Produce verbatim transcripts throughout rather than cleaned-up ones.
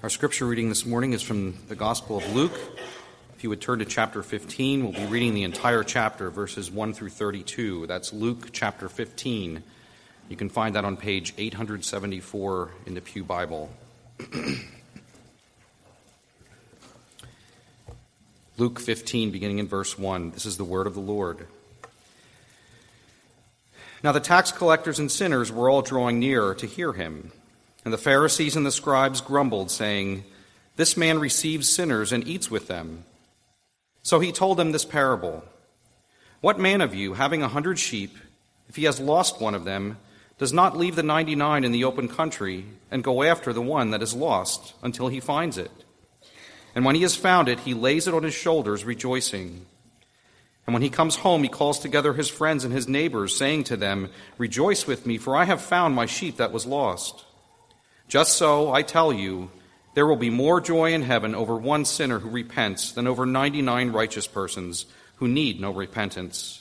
Our scripture reading this morning is from the Gospel of Luke. If you would turn to chapter fifteen, we'll be reading the entire chapter, verses one through thirty-two. That's Luke chapter fifteen. You can find that on page eight seventy-four in the Pew Bible. Luke fifteen, beginning in verse one. This is the word of the Lord. Now the tax collectors and sinners were all drawing near to hear him. And the Pharisees and the scribes grumbled, saying, "This man receives sinners and eats with them." So he told them this parable. "What man of you, having a hundred sheep, if he has lost one of them, does not leave the ninety-nine in the open country and go after the one that is lost until he finds it? And when he has found it, he lays it on his shoulders, rejoicing. And when he comes home, he calls together his friends and his neighbors, saying to them, 'Rejoice with me, for I have found my sheep that was lost.' Just so, I tell you, there will be more joy in heaven over one sinner who repents than over ninety-nine righteous persons who need no repentance.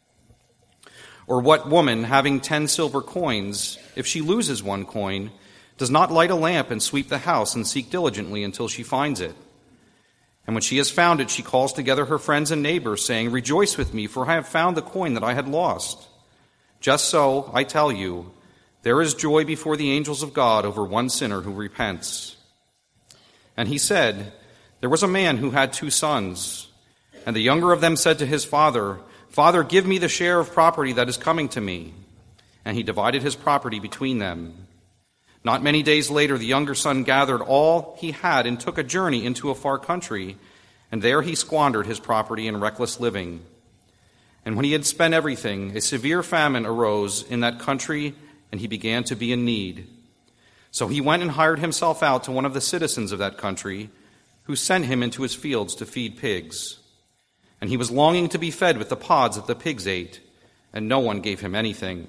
Or what woman, having ten silver coins, if she loses one coin, does not light a lamp and sweep the house and seek diligently until she finds it? And when she has found it, she calls together her friends and neighbors, saying, 'Rejoice with me, for I have found the coin that I had lost.' Just so, I tell you, there is joy before the angels of God over one sinner who repents." And he said, "There was a man who had two sons, and the younger of them said to his father, 'Father, give me the share of property that is coming to me.' And he divided his property between them. Not many days later, the younger son gathered all he had and took a journey into a far country, and there he squandered his property in reckless living. And when he had spent everything, a severe famine arose in that country, and he began to be in need. So he went and hired himself out to one of the citizens of that country, who sent him into his fields to feed pigs. And he was longing to be fed with the pods that the pigs ate, and no one gave him anything.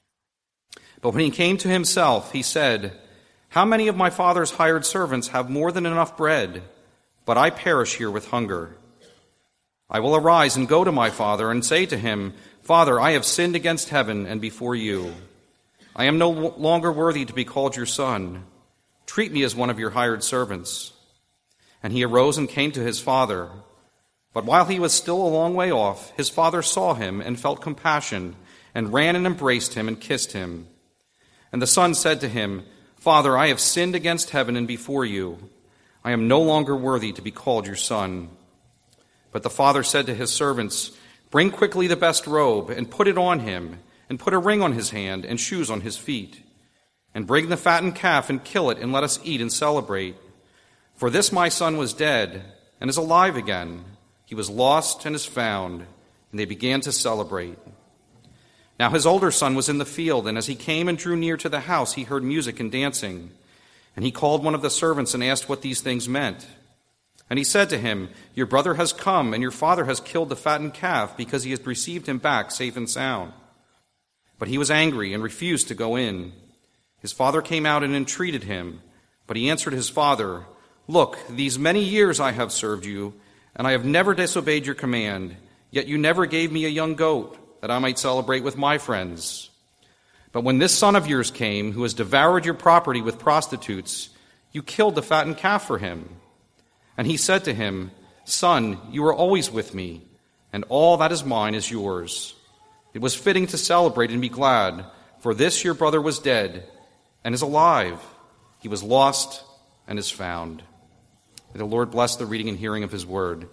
But when he came to himself, he said, 'How many of my father's hired servants have more than enough bread, but I perish here with hunger? I will arise and go to my father and say to him, Father, I have sinned against heaven and before you. I am no longer worthy to be called your son. Treat me as one of your hired servants.' And he arose and came to his father. But while he was still a long way off, his father saw him and felt compassion, and ran and embraced him and kissed him. And the son said to him, 'Father, I have sinned against heaven and before you. I am no longer worthy to be called your son.' But the father said to his servants, 'Bring quickly the best robe and put it on him, and put a ring on his hand and shoes on his feet. And bring the fattened calf and kill it, and let us eat and celebrate. For this my son was dead and is alive again. He was lost and is found.' And they began to celebrate. Now his older son was in the field, and as he came and drew near to the house, he heard music and dancing. And he called one of the servants and asked what these things meant. And he said to him, 'Your brother has come, and your father has killed the fattened calf, because he has received him back safe and sound.' But he was angry and refused to go in. His father came out and entreated him. But he answered his father, 'Look, these many years I have served you, and I have never disobeyed your command. Yet you never gave me a young goat, that I might celebrate with my friends. But when this son of yours came, who has devoured your property with prostitutes, you killed the fattened calf for him.' And he said to him, 'Son, you are always with me, and all that is mine is yours. It was fitting to celebrate and be glad, for this your brother was dead and is alive. He was lost and is found.'" May the Lord bless the reading and hearing of his word.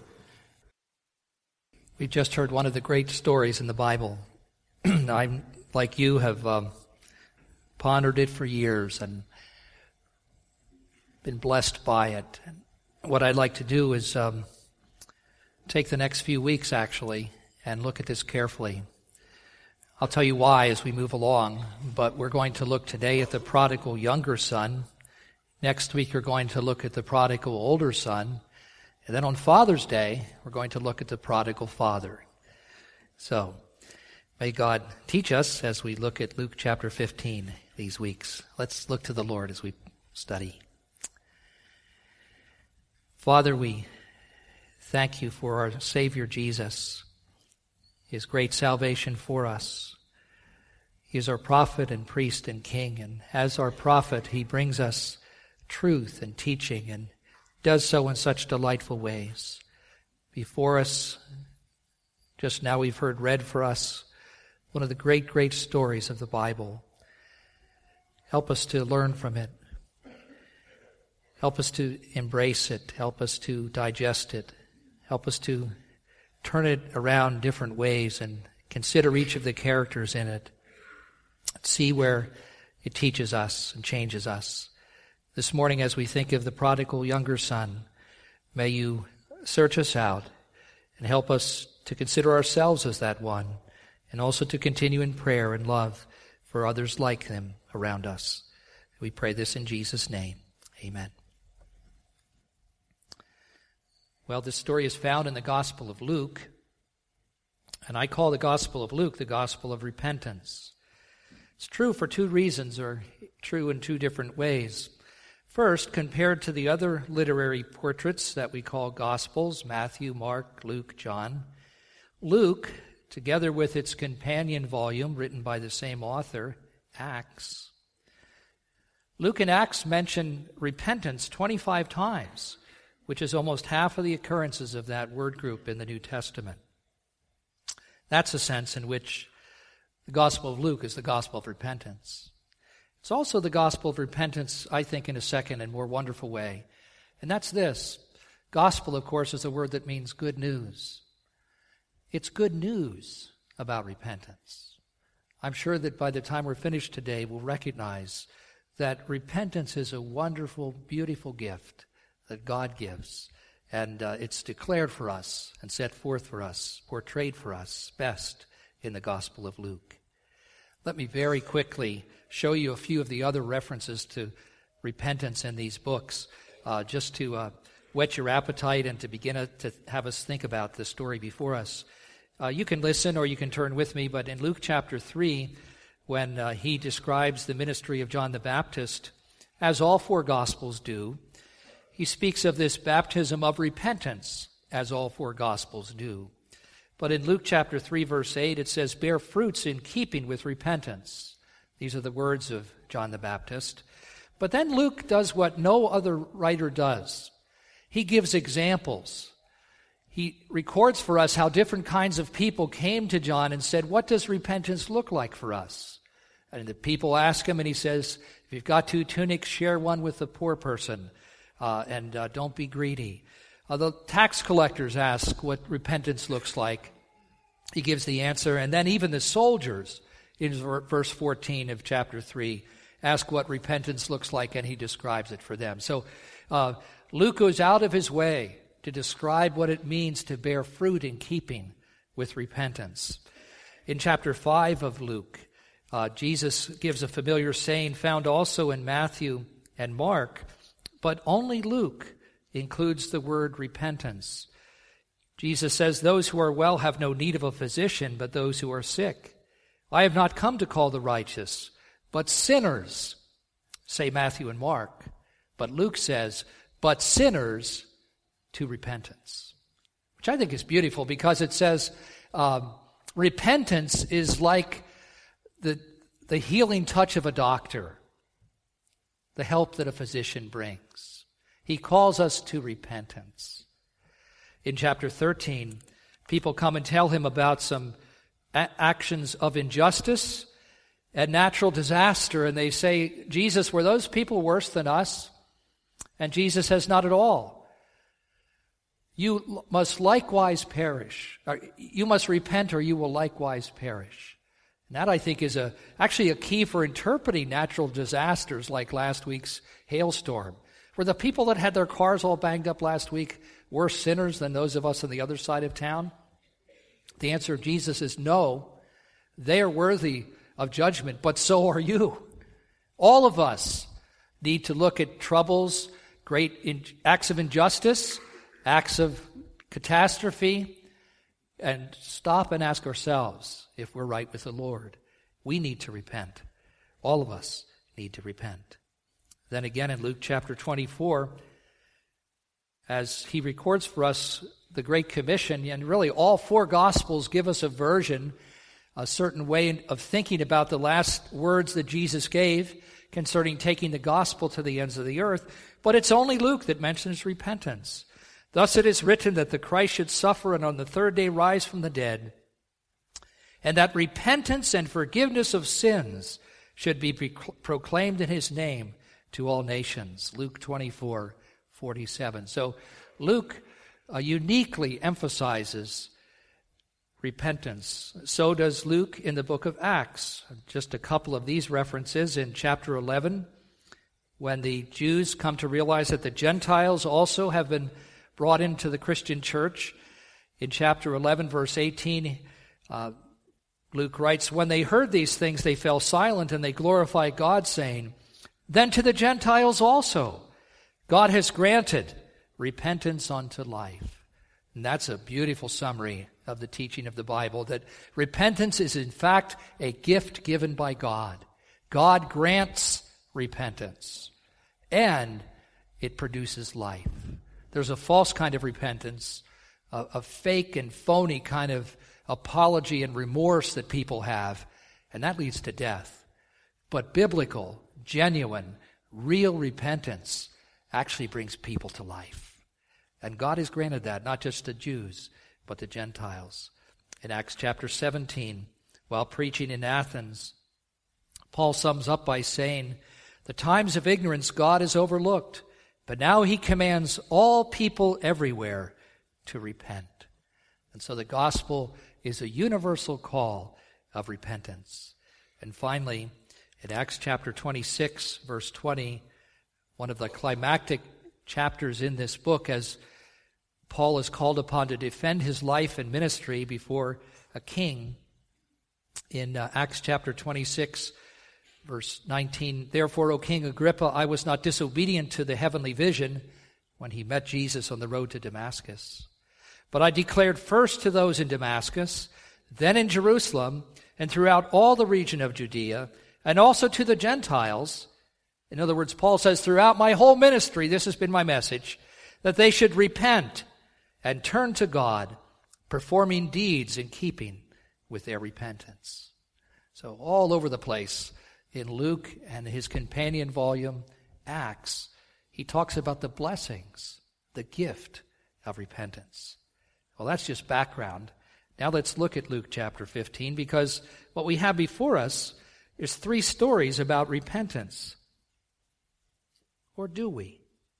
We just heard one of the great stories in the Bible. I, like you, have um, pondered it for years and been blessed by it. What I'd like to do is um, take the next few weeks, actually, and look at this carefully. I'll tell you why as we move along, but we're going to look today at the prodigal younger son. Next week, we're going to look at the prodigal older son. And then on Father's Day, we're going to look at the prodigal father. So, may God teach us as we look at Luke chapter fifteen these weeks. Let's look to the Lord as we study. Father, we thank you for our Savior Jesus, his great salvation for us. He is our prophet and priest and king, and as our prophet, he brings us truth and teaching, and does so in such delightful ways. Before us, just now we've heard read for us one of the great, great stories of the Bible. Help us to learn from it. Help us to embrace it. Help us to digest it. Help us to turn it around different ways and consider each of the characters in it. See where it teaches us and changes us. This morning, as we think of the prodigal younger son, may you search us out and help us to consider ourselves as that one, and also to continue in prayer and love for others like them around us. We pray this in Jesus' name. Amen. Well, this story is found in the Gospel of Luke, and I call the Gospel of Luke the Gospel of repentance. It's true for two reasons, or true in two different ways. First, compared to the other literary portraits that we call Gospels, Matthew, Mark, Luke, John, Luke, together with its companion volume written by the same author, Acts, Luke and Acts mention repentance twenty-five times, which is almost half of the occurrences of that word group in the New Testament. That's a sense in which the Gospel of Luke is the gospel of repentance. It's also the gospel of repentance, I think, in a second and more wonderful way. And that's this. Gospel, of course, is a word that means good news. It's good news about repentance. I'm sure that by the time we're finished today, we'll recognize that repentance is a wonderful, beautiful gift that God gives. And uh, it's declared for us and set forth for us, portrayed for us best in the Gospel of Luke. Let me very quickly show you a few of the other references to repentance in these books, uh, just to uh, whet your appetite and to begin a, to have us think about the story before us. Uh, you can listen or you can turn with me, but in Luke chapter three, when uh, he describes the ministry of John the Baptist, as all four Gospels do, he speaks of this baptism of repentance, as all four Gospels do. But in Luke chapter three, verse eight, it says, bear fruits in keeping with repentance. These are the words of John the Baptist. But then Luke does what no other writer does. He gives examples. He records for us how different kinds of people came to John and said, what does repentance look like for us? And the people ask him, and he says, if you've got two tunics, share one with the poor person, uh, and uh, don't be greedy. Uh, the tax collectors ask what repentance looks like. He gives the answer. And then even the soldiers, in verse fourteen of chapter three, ask what repentance looks like, and he describes it for them. So uh, Luke goes out of his way to describe what it means to bear fruit in keeping with repentance. In chapter five of Luke, uh, Jesus gives a familiar saying found also in Matthew and Mark, but only Luke includes the word repentance. Jesus says, those who are well have no need of a physician, but those who are sick. I have not come to call the righteous, but sinners, say Matthew and Mark. But Luke says, but sinners to repentance, which I think is beautiful because it says um, repentance is like the, the healing touch of a doctor, the help that a physician brings. He calls us to repentance. In chapter thirteen, people come and tell him about some a- actions of injustice and natural disaster, and they say, Jesus, were those people worse than us? And Jesus says, not at all. You must likewise perish. Or you must repent or you will likewise perish. And that, I think, is a actually a key for interpreting natural disasters like last week's hailstorm. Were the people that had their cars all banged up last week worse sinners than those of us on the other side of town? The answer of Jesus is no. They are worthy of judgment, but so are you. All of us need to look at troubles, great in, acts of injustice, acts of catastrophe, and stop and ask ourselves if we're right with the Lord. We need to repent. All of us need to repent. Then again in Luke chapter twenty-four, as he records for us the Great Commission, and really all four Gospels give us a version, a certain way of thinking about the last words that Jesus gave concerning taking the gospel to the ends of the earth, but it's only Luke that mentions repentance. Thus it is written that the Christ should suffer and on the third day rise from the dead, and that repentance and forgiveness of sins should be proclaimed in his name to all nations. Luke twenty-four forty-seven. So Luke uh, uniquely emphasizes repentance. So does Luke in the book of Acts. Just a couple of these references in chapter eleven, when the Jews come to realize that the Gentiles also have been brought into the Christian church. In chapter eleven, verse eighteen, uh, Luke writes, when they heard these things, they fell silent and they glorified God, saying, then to the Gentiles also God has granted repentance unto life. And that's a beautiful summary of the teaching of the Bible, that repentance is in fact a gift given by God. God grants repentance, and it produces life. There's a false kind of repentance, a, a fake and phony kind of apology and remorse that people have, and that leads to death. But biblical, genuine, real repentance actually brings people to life. And God has granted that, not just to Jews, but to Gentiles. In Acts chapter seventeen, while preaching in Athens, Paul sums up by saying, the times of ignorance God has overlooked, but now he commands all people everywhere to repent. And so the gospel is a universal call of repentance. And finally, in Acts chapter twenty-six, verse twenty, one of the climactic chapters in this book, as Paul is called upon to defend his life and ministry before a king. In uh, Acts chapter twenty-six, verse nineteen, therefore, O King Agrippa, I was not disobedient to the heavenly vision when he met Jesus on the road to Damascus. But I declared first to those in Damascus, then in Jerusalem, and throughout all the region of Judea, and also to the Gentiles. In other words, Paul says, throughout my whole ministry, this has been my message, that they should repent and turn to God, performing deeds in keeping with their repentance. So all over the place, in Luke and his companion volume, Acts, he talks about the blessings, the gift of repentance. Well, that's just background. Now let's look at Luke chapter fifteen, because what we have before us is three stories about repentance. Or do we?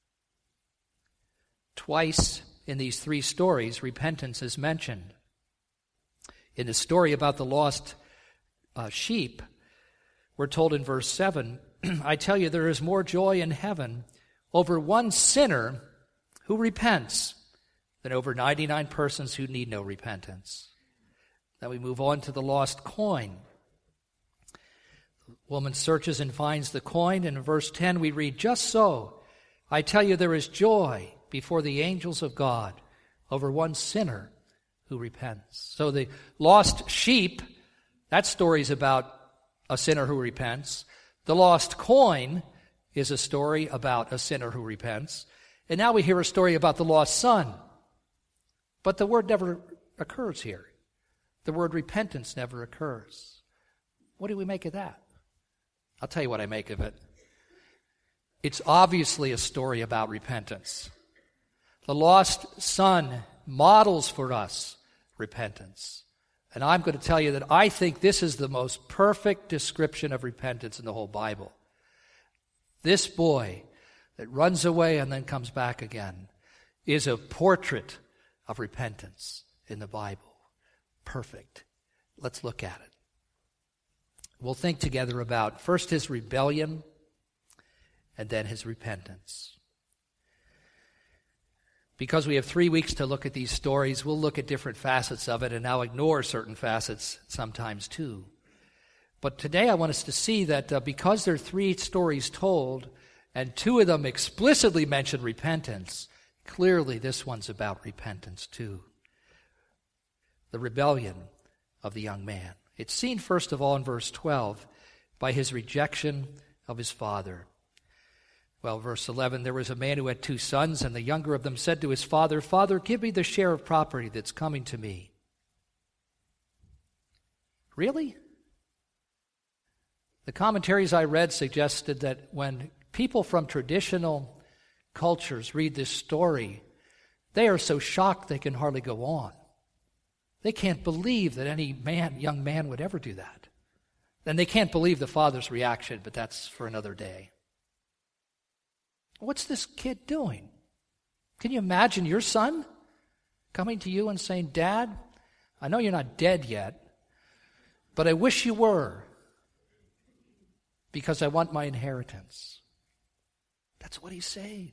Twice in these three stories, repentance is mentioned. In the story about the lost uh, sheep, we're told in verse seven, I tell you, there is more joy in heaven over one sinner who repents than over ninety-nine persons who need no repentance. Then we move on to the lost coin. The woman searches and finds the coin, and in verse ten we read, just so, I tell you, there is joy before the angels of God over one sinner who repents. So the lost sheep, that story is about a sinner who repents. The lost coin is a story about a sinner who repents. And now we hear a story about the lost son. But the word never occurs here. The word repentance never occurs. What do we make of that? I'll tell you what I make of it. It's obviously a story about repentance. The lost son models for us repentance. And I'm going to tell you that I think this is the most perfect description of repentance in the whole Bible. This boy that runs away and then comes back again is a portrait of repentance in the Bible. Perfect. Let's look at it. We'll think together about first his rebellion and then his repentance. Because we have three weeks to look at these stories, we'll look at different facets of it, and I'll ignore certain facets sometimes too. But today I want us to see that uh, because there are three stories told, and two of them explicitly mention repentance, clearly this one's about repentance too. The rebellion of the young man. It's seen first of all in verse twelve by his rejection of his father. Well, verse eleven, there was a man who had two sons, and the younger of them said to his father, Father, give me the share of property that's coming to me. Really? The commentaries I read suggested that when people from traditional cultures read this story, they are so shocked they can hardly go on. They can't believe that any man, young man would ever do that. And they can't believe the father's reaction, but that's for another day. What's this kid doing? Can you imagine your son coming to you and saying, Dad, I know you're not dead yet, but I wish you were, because I want my inheritance. That's what he's saying.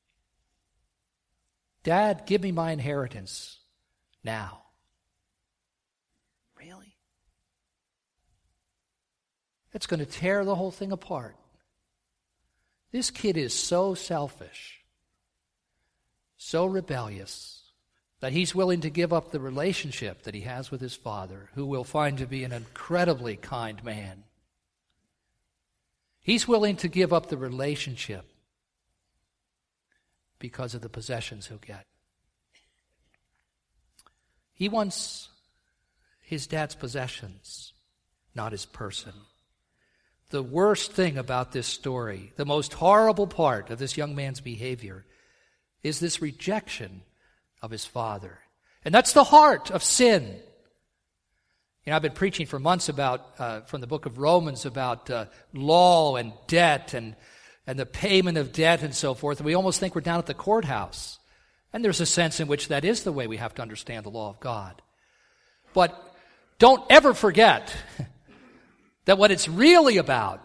Dad, give me my inheritance now. Really? It's going to tear the whole thing apart. This kid is so selfish, so rebellious, that he's willing to give up the relationship that he has with his father, who we'll find to be an incredibly kind man. He's willing to give up the relationship because of the possessions he'll get. He wants his dad's possessions, not his person. The worst thing about this story, the most horrible part of this young man's behavior, is this rejection of his father. And that's the heart of sin. You know, I've been preaching for months about, uh, from the book of Romans, about uh, law and debt and, and the payment of debt and so forth. And we almost think we're down at the courthouse. And there's a sense in which that is the way we have to understand the law of God. But don't ever forget that what it's really about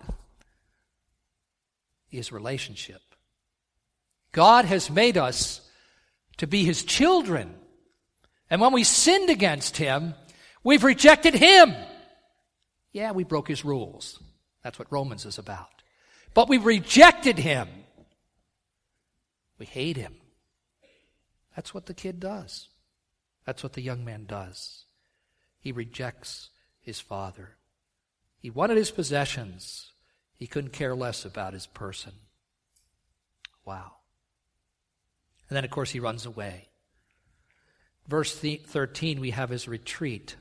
is relationship. God has made us to be His children. And when we sinned against Him, we've rejected Him. Yeah, we broke His rules. That's what Romans is about. But we rejected Him. We hate Him. That's what the kid does. That's what the young man does. He rejects his father. He wanted his possessions. He couldn't care less about his person. Wow. And then, of course, he runs away. Verse thirteen, we have his retreat.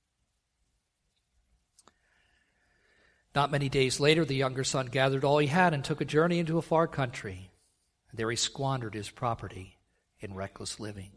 Not many days later, the younger son gathered all he had and took a journey into a far country. There he squandered his property in reckless living.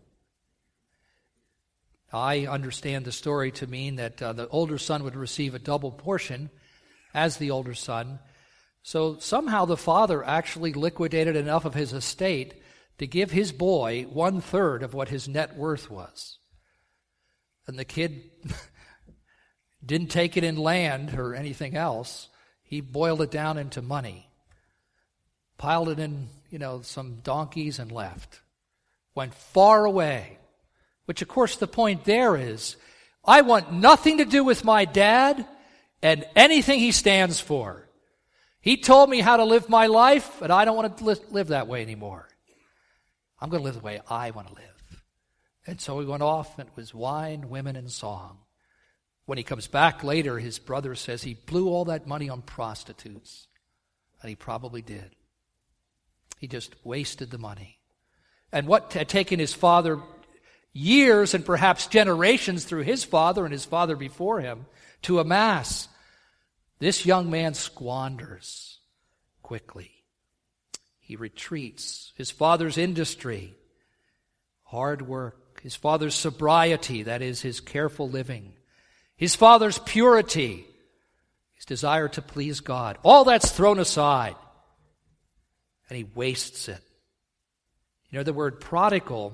I understand the story to mean that uh, the older son would receive a double portion as the older son. So somehow the father actually liquidated enough of his estate to give his boy one-third of what his net worth was. And the kid didn't take it in land or anything else. He boiled it down into money, piled it in, you know, some donkeys and left. Went far away. Which, of course, the point there is, I want nothing to do with my dad and anything he stands for. He told me how to live my life, and I don't want to li- live that way anymore. I'm going to live the way I want to live. And so he went off, and it was wine, women, and song. When he comes back later, his brother says he blew all that money on prostitutes. And he probably did. He just wasted the money. And what had taken his father years and perhaps generations through his father and his father before him to amass, this young man squanders quickly. He retreats. His father's industry, hard work, his father's sobriety, that is, his careful living, his father's purity, his desire to please God, all that's thrown aside, and he wastes it. You know, the word prodigal,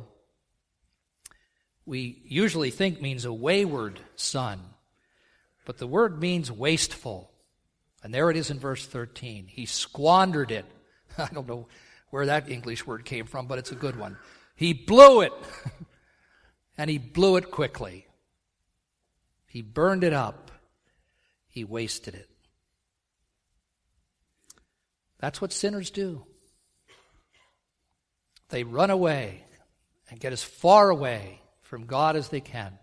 we usually think means a wayward son, but the word means wasteful. And there it is in verse thirteen. He squandered it. I don't know where that English word came from, but it's a good one. He blew it, and he blew it quickly. He burned it up. He wasted it. That's what sinners do. They run away and get as far away from God as they can.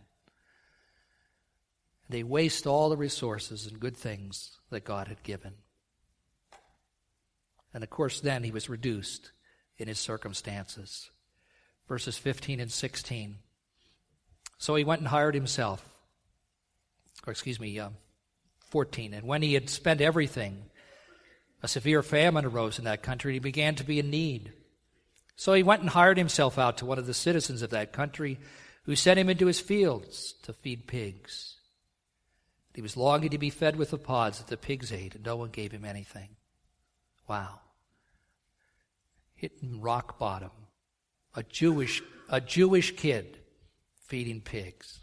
They waste all the resources and good things that God had given. And of course, then he was reduced in his circumstances. Verses fifteen and sixteen. So he went and hired himself, or excuse me, uh, fourteen. And when he had spent everything, a severe famine arose in that country, and he began to be in need. So he went and hired himself out to one of the citizens of that country, who sent him into his fields to feed pigs. He was longing to be fed with the pods that the pigs ate, and no one gave him anything. Wow. Hitting rock bottom. A Jewish, a Jewish kid feeding pigs.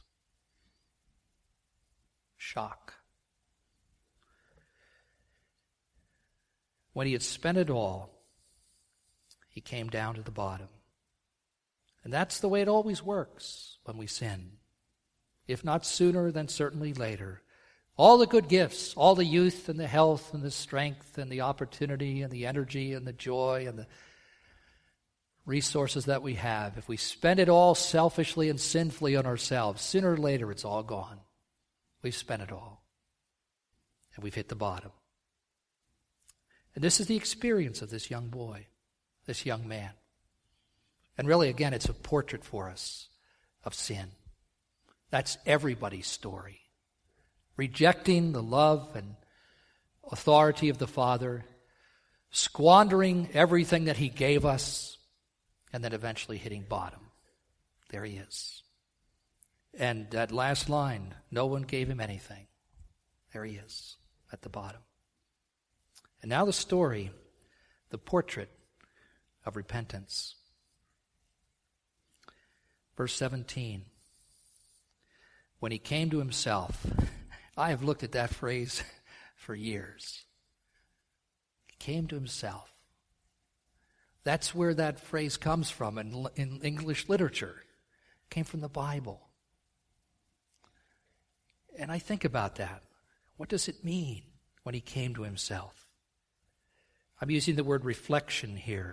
Shock. When he had spent it all, he came down to the bottom. And that's the way it always works when we sin. If not sooner, then certainly later. All the good gifts, all the youth and the health and the strength and the opportunity and the energy and the joy and the resources that we have, if we spend it all selfishly and sinfully on ourselves, sooner or later it's all gone. We've spent it all. And we've hit the bottom. And this is the experience of this young boy, this young man. And really, again, it's a portrait for us of sin. That's everybody's story. Rejecting the love and authority of the Father, squandering everything that he gave us, and then eventually hitting bottom. There he is. And that last line, no one gave him anything. There he is, at the bottom. And now the story, the portrait of repentance. Verse seventeen. When he came to himself, I have looked at that phrase for years. He came to himself. That's where that phrase comes from in, in English literature. It came from the Bible. And I think about that. What does it mean when he came to himself? I'm using the word reflection here.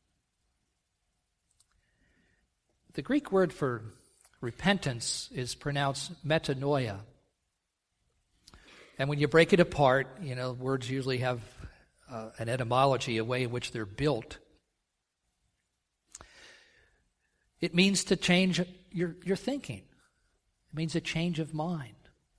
The Greek word for repentance is pronounced metanoia. And when you break it apart, you know, words usually have uh, an etymology, a way in which they're built. It means to change your, your thinking. It means a change of mind.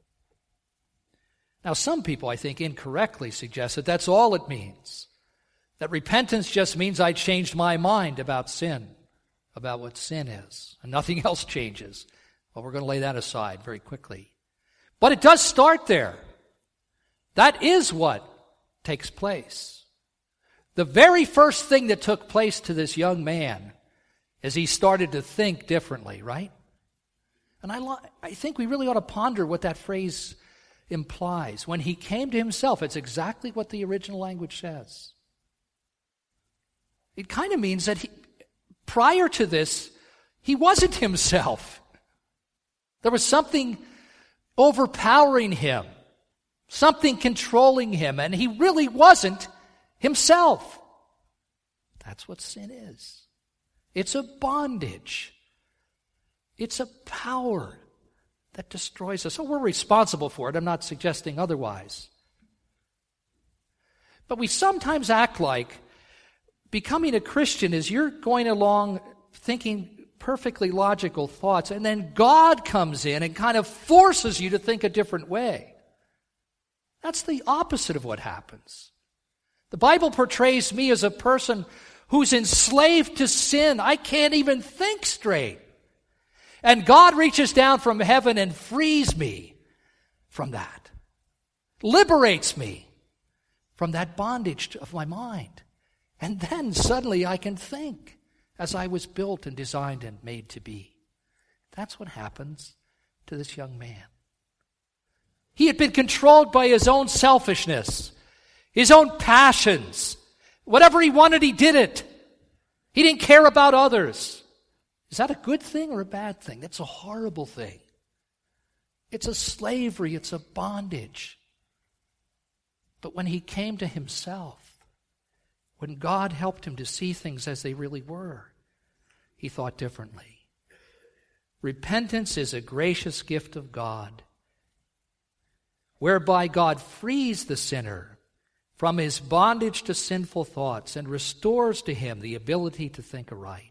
Now, some people, I think, incorrectly suggest that that's all it means. That repentance just means I changed my mind about sin, about what sin is, and nothing else changes. Well, we're going to lay that aside very quickly. But it does start there. That is what takes place. The very first thing that took place to this young man is he started to think differently, right? And I, lo- I think we really ought to ponder what that phrase implies. When he came to himself, it's exactly what the original language says. It kind of means that he, prior to this, he wasn't himself. There was something overpowering him, something controlling him, and he really wasn't himself. That's what sin is. It's a bondage. It's a power that destroys us. So we're responsible for it. I'm not suggesting otherwise. But we sometimes act like becoming a Christian is you're going along thinking perfectly logical thoughts, and then God comes in and kind of forces you to think a different way. That's the opposite of what happens. The Bible portrays me as a person who's enslaved to sin. I can't even think straight. And God reaches down from heaven and frees me from that. Liberates me from that bondage of my mind. And then suddenly I can think as I was built and designed and made to be. That's what happens to this young man. He had been controlled by his own selfishness, his own passions. Whatever he wanted, he did it. He didn't care about others. Is that a good thing or a bad thing? That's a horrible thing. It's a slavery. It's a bondage. But when he came to himself, when God helped him to see things as they really were, he thought differently. Repentance is a gracious gift of God, whereby God frees the sinner from his bondage to sinful thoughts and restores to him the ability to think aright.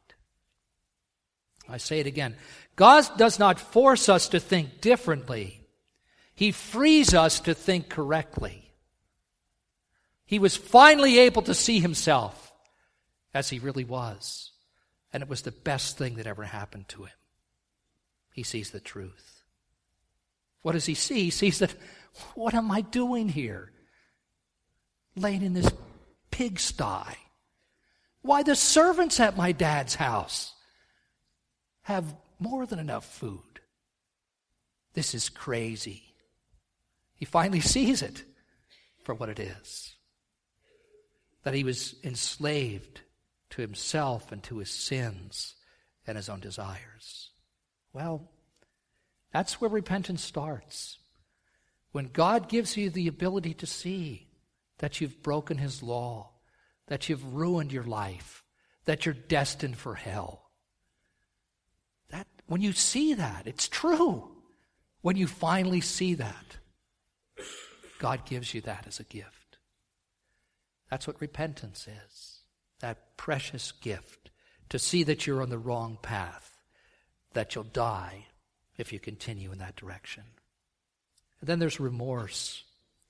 I say it again. God does not force us to think differently. He frees us to think correctly. He was finally able to see himself as he really was. And it was the best thing that ever happened to him. He sees the truth. What does he see? He sees that, what am I doing here? Laying in this pigsty. Why, the servants at my dad's house have more than enough food. This is crazy. He finally sees it for what it is. That he was enslaved to himself and to his sins and his own desires. Well, that's where repentance starts. When God gives you the ability to see that you've broken his law, that you've ruined your life, that you're destined for hell. That when you see that, it's true. When you finally see that, God gives you that as a gift. That's what repentance is. That precious gift to see that you're on the wrong path, that you'll die if you continue in that direction. And then there's remorse.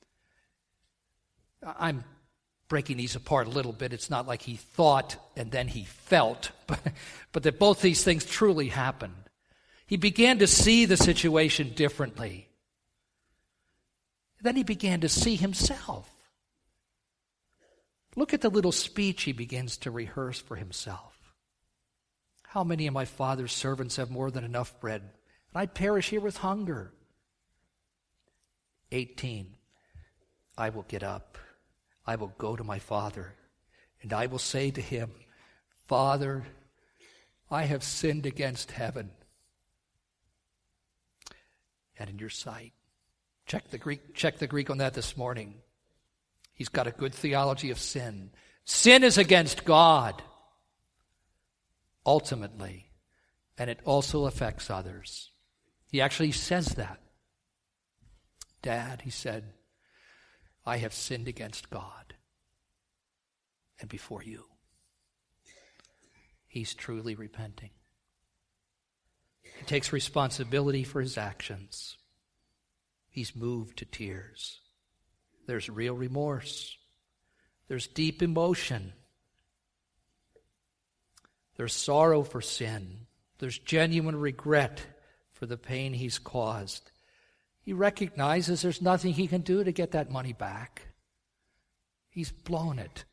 I'm breaking these apart a little bit. It's not like he thought and then he felt, but, but that both these things truly happened. He began to see the situation differently. Then he began to see himself. Look at the little speech he begins to rehearse for himself. How many of my father's servants have more than enough bread, and I perish here with hunger? eighteen. I will get up. I will go to my father, and I will say to him, Father, I have sinned against heaven and in your sight. Check the Greek, check the Greek on that this morning. He's got a good theology of sin. Sin is against God, ultimately, and it also affects others. He actually says that. Dad, he said, I have sinned against God and before you. He's truly repenting. He takes responsibility for his actions. He's moved to tears. There's real remorse. There's deep emotion. There's sorrow for sin. There's genuine regret for the pain he's caused. He recognizes there's nothing he can do to get that money back. He's blown it.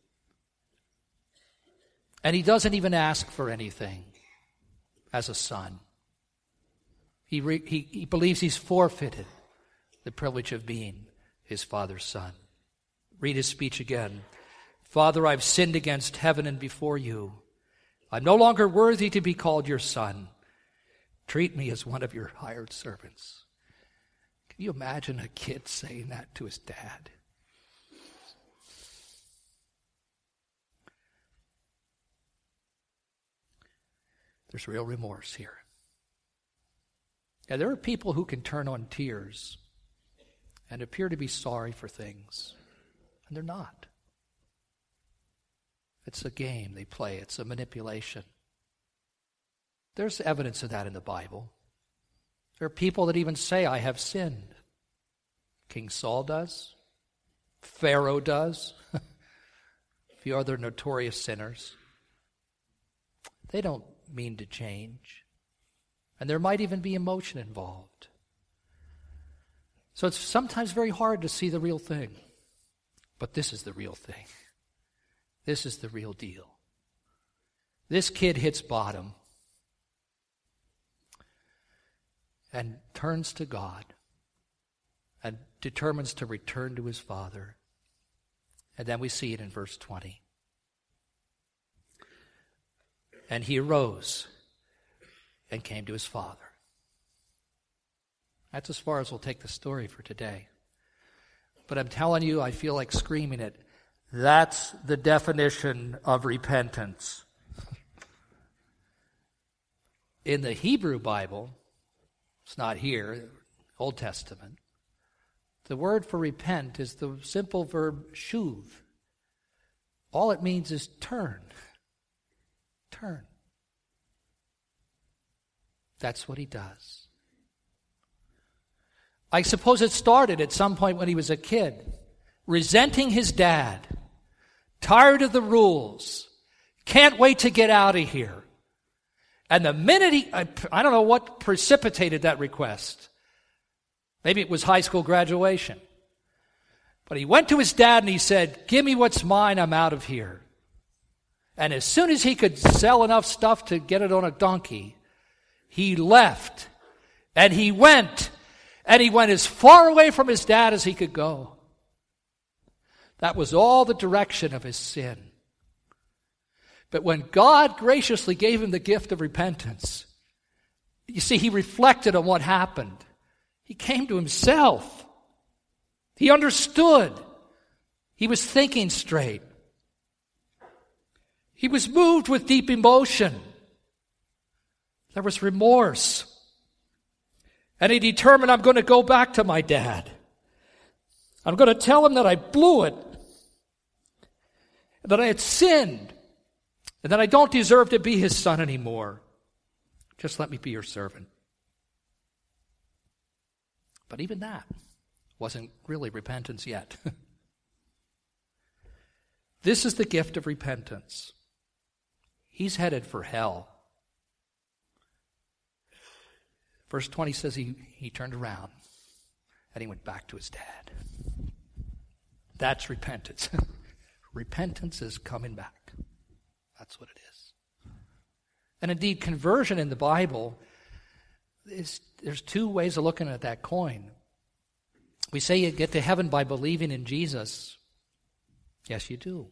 And he doesn't even ask for anything as a son. He, re, he, he believes he's forfeited the privilege of being his father's son. Read his speech again. Father, I've sinned against heaven and before you. I'm no longer worthy to be called your son. Treat me as one of your hired servants. Can you imagine a kid saying that to his dad? There's real remorse here. Yeah, there are people who can turn on tears and appear to be sorry for things, and they're not. It's a game they play. It's a manipulation. There's evidence of that in the Bible. There are people that even say, I have sinned. King Saul does. Pharaoh does. A few other notorious sinners. They don't mean to change. And there might even be emotion involved. So it's sometimes very hard to see the real thing. But this is the real thing. This is the real deal. This kid hits bottom and turns to God and determines to return to his father. And then we see it in verse twenty. And he arose and came to his father. That's as far as we'll take the story for today. But I'm telling you, I feel like screaming it. That's the definition of repentance. In the Hebrew Bible, it's not here, Old Testament, the word for repent is the simple verb shuv. All it means is turn. Turn. That's what he does. I suppose it started at some point when he was a kid, resenting his dad, tired of the rules, can't wait to get out of here. And the minute he, I, I don't know what precipitated that request. Maybe it was high school graduation. But he went to his dad and he said, "Give me what's mine, I'm out of here." And as soon as he could sell enough stuff to get it on a donkey, he left. And he went. And he went as far away from his dad as he could go. That was all the direction of his sin. But when God graciously gave him the gift of repentance, you see, he reflected on what happened. He came to himself. He understood. He was thinking straight. He was moved with deep emotion. There was remorse. And he determined, I'm going to go back to my dad. I'm going to tell him that I blew it, that I had sinned, and that I don't deserve to be his son anymore. Just let me be your servant. But even that wasn't really repentance yet. This is the gift of repentance. He's headed for hell. Verse twenty says he, he turned around and he went back to his dad. That's repentance. Repentance is coming back. That's what it is. And indeed, conversion in the Bible, is there's two ways of looking at that coin. We say you get to heaven by believing in Jesus. Yes, you do.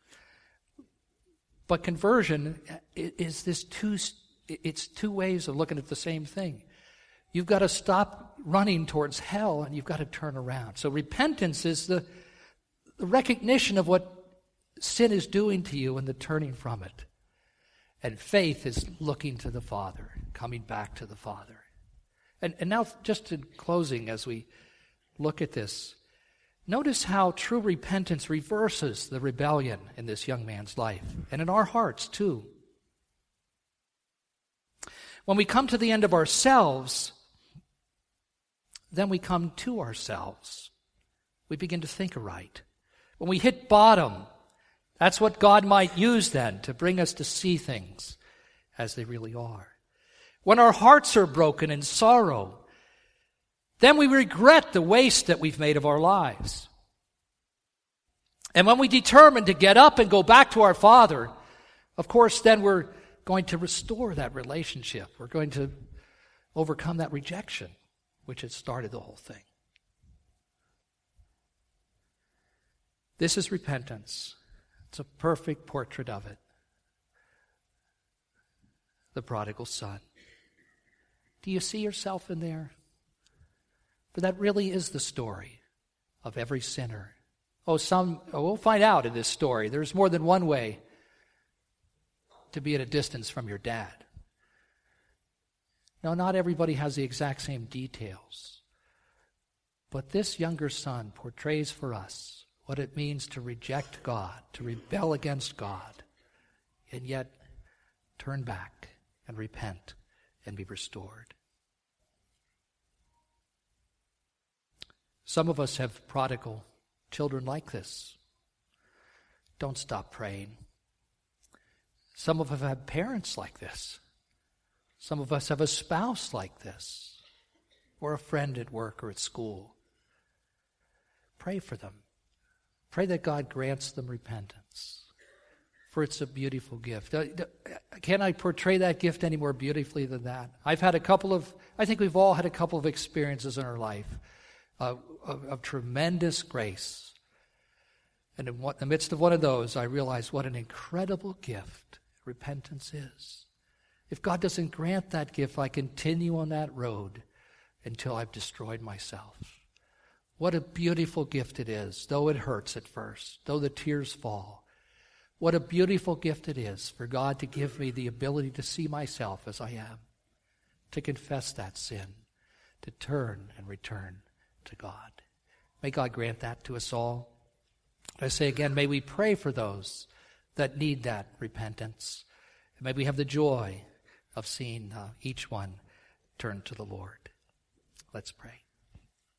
But conversion is this two, it's two ways of looking at the same thing. You've got to stop running towards hell and you've got to turn around. So repentance is the, the recognition of what sin is doing to you and the turning from it. And faith is looking to the Father, coming back to the Father. And, and now, just in closing, as we look at this, notice how true repentance reverses the rebellion in this young man's life, and in our hearts too. When we come to the end of ourselves, then we come to ourselves. We begin to think aright. When we hit bottom, that's what God might use then to bring us to see things as they really are. When our hearts are broken in sorrow, then we regret the waste that we've made of our lives. And when we determine to get up and go back to our Father, of course, then we're going to restore that relationship. We're going to overcome that rejection, which had started the whole thing. This is repentance. It's a perfect portrait of it. The prodigal son. Do you see yourself in there? For that really is the story of every sinner. Oh, some, oh, we'll find out in this story. There's more than one way to be at a distance from your dad. Now, not everybody has the exact same details. But this younger son portrays for us what it means to reject God, to rebel against God, and yet turn back and repent and be restored. Some of us have prodigal children like this. Don't stop praying. Some of us have parents like this. Some of us have a spouse like this, or a friend at work or at school. Pray for them. Pray that God grants them repentance, for it's a beautiful gift. Can I portray that gift any more beautifully than that? I've had a couple of, I think we've all had a couple of experiences in our life uh, of, of tremendous grace. And in, what, in the midst of one of those, I realized what an incredible gift repentance is. If God doesn't grant that gift, I continue on that road until I've destroyed myself. What a beautiful gift it is, though it hurts at first, though the tears fall. What a beautiful gift it is for God to give me the ability to see myself as I am, to confess that sin, to turn and return to God. May God grant that to us all. I say again, may we pray for those that need that repentance. And may we have the joy of seeing uh, each one turn to the Lord. Let's pray.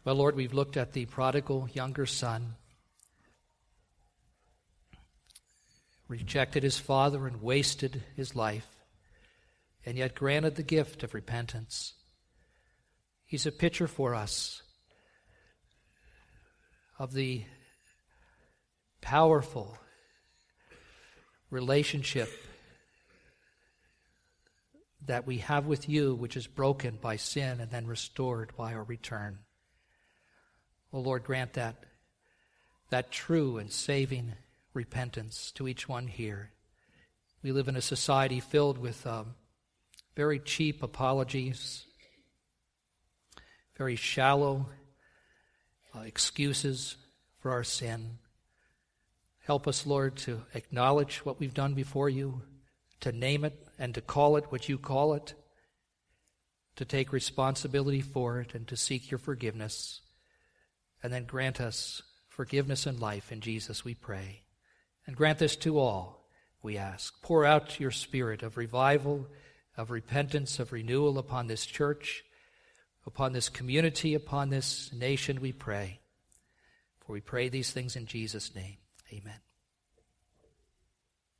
Well, Lord, we've looked at the prodigal younger son, rejected his father and wasted his life, and yet granted the gift of repentance. He's a picture for us of the powerful relationship that we have with you, which is broken by sin and then restored by our return. Oh Lord, grant that, that true and saving repentance to each one here. We live in a society filled with um, very cheap apologies, very shallow uh, excuses for our sin. Help us, Lord, to acknowledge what we've done before you, to name it and to call it what you call it, to take responsibility for it and to seek your forgiveness, and then grant us forgiveness and life in Jesus, we pray. And grant this to all, we ask. Pour out your spirit of revival, of repentance, of renewal upon this church, upon this community, upon this nation, we pray. For we pray these things in Jesus' name. Amen.